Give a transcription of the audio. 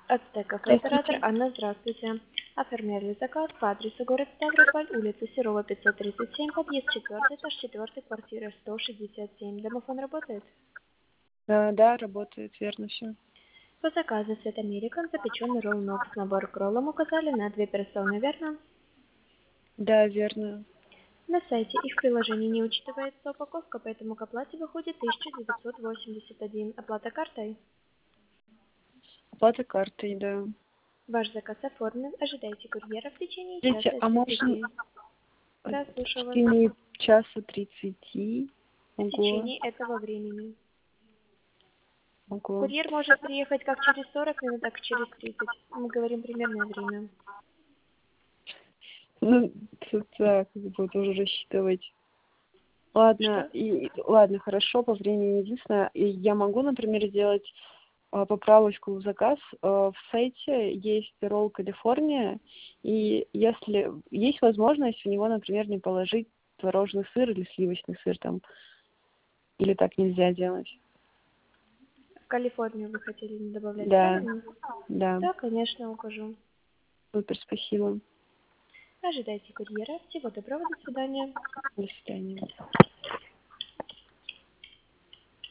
Ацтек кафе-оператор. Здравствуйте. Анна, здравствуйте. Оформляли заказ по адресу город Ставрополь, улица Серова, 537, подъезд 4, этаж 4, квартира 167. Домофон работает? Да, работает, верно все. По заказу Свет Американ, запеченный ролл Нокс, набор к роллам указали на 2 персоны, верно? Да, верно. На сайте и в приложении не учитывается упаковка, поэтому к оплате выходит 1981. Оплата картой. Оплата картой, да. Ваш заказ оформлен. Ожидайте курьера в течение Смотрите, часа а можно 30. Да, в слушаю вас. течение часа 30? В Ого, течение этого времени. ого. Курьер может приехать как через 40 минут, так и через 30. Мы говорим примерное время. Ну, тут как бы тоже рассчитывать. Ладно, Что? ладно, хорошо, по времени единственное. И я могу, например, сделать поправочку в заказ. В сайте есть ролл Калифорния, и если есть возможность у него, например, не положить творожный сыр или сливочный сыр там, или так нельзя делать. В Калифорнию вы хотели не добавлять, Да, правильно? да, Да, конечно, укажу. супер, спасибо. Ожидайте курьера. Всего доброго, до свидания. До свидания.